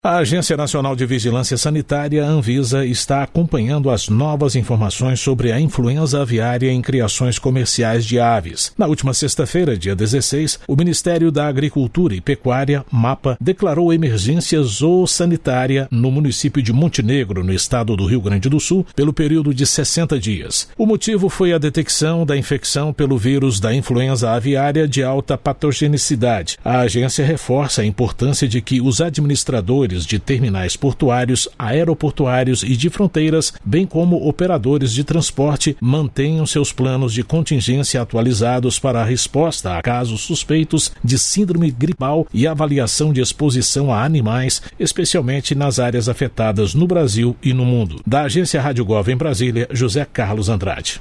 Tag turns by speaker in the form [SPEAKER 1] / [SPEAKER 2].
[SPEAKER 1] A Agência Nacional de Vigilância Sanitária, Anvisa, está acompanhando as novas informações sobre a influenza aviária em criações comerciais de aves. Na última sexta-feira, dia 16, o Ministério da Agricultura e Pecuária, MAPA, declarou emergência zoossanitária no município de Montenegro, no estado do Rio Grande do Sul, pelo período de 60 dias. O motivo foi a detecção da infecção pelo vírus da influenza aviária de alta patogenicidade. A agência reforça a importância de que os administradores de terminais portuários, aeroportuários e de fronteiras, bem como operadores de transporte, mantenham seus planos de contingência atualizados para a resposta a casos suspeitos de síndrome gripal e avaliação de exposição a animais, especialmente nas áreas afetadas no Brasil e no mundo. Da Agência Rádio Gov em Brasília, José Carlos Andrade.